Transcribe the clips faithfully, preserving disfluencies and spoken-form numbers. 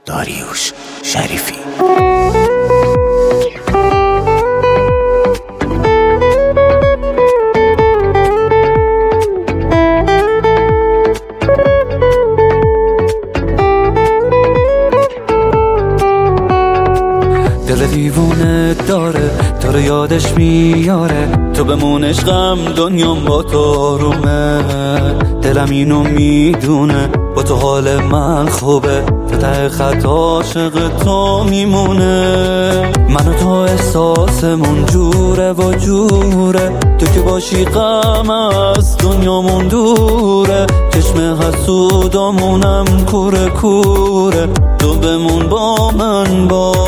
داریوش شریفی. دل دیوونه داره تو رو یادش میاره، تو بمونش غم دنیام با تو رومه. دلم اینو میدونه با تو حال من خوبه، تو ته خط عاشق تو میمونه. من و تو احساسمون جوره و جوره، تو که باشی غم از دنیامون دوره. چشم حسودامونم کوره کوره، تو بمون با من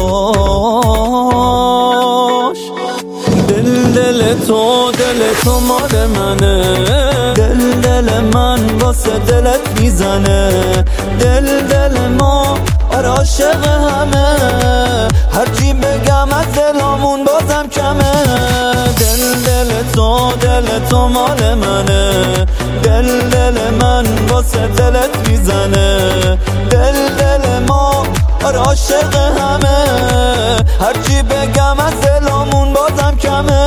باش. دل دل تو دل تو مال منه، دل دل من واسه دلت میزنه. دل دل ما آره عاشق همه، هرچی بگم از دلامون بازم کمه. دل دل تو دل تو مال منه، دل دل من واسه دلت میزنه. دل دل ما آره عاشق همه، هرچی بگم از دلامون بازم کمه.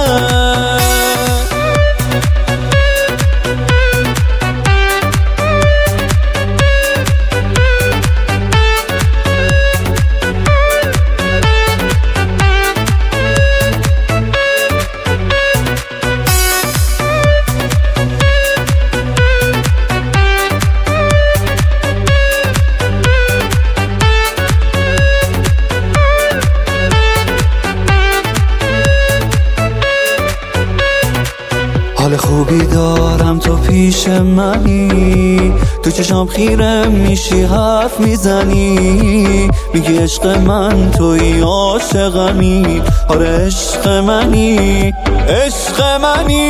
حال خوبی دارم تو پیش منی، تو چشام خیره میشی حرف میزنی. میگی عشق من توی عاشقمی، آره عشق منی عشق منی.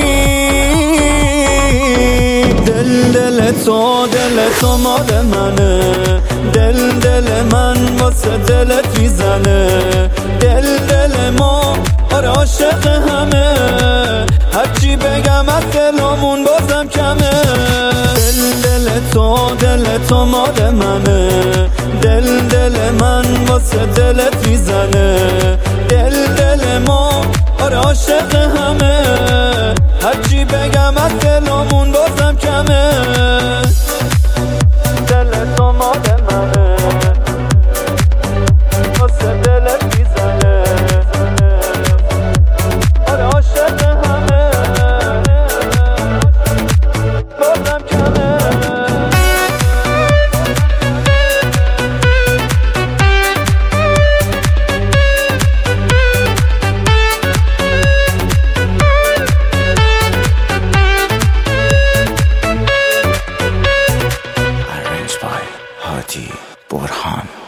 دل دل تو دل تو مال منه، دل دل من واسه دلت میزنه. دل دل ما آره عاشق همه، هرچی بگم از دلامون بازم کمه. دل دل تو دل تو مال منه، دل دل من واسه دلت میزنه. دل دل ما آره عاشق همه، هرچی بگم از دلامون بازم کمه. دل تو مال منه، واسه دلت میزنه. آره عاشق همه، بازم کمه. Arranged by Hadi Burhan.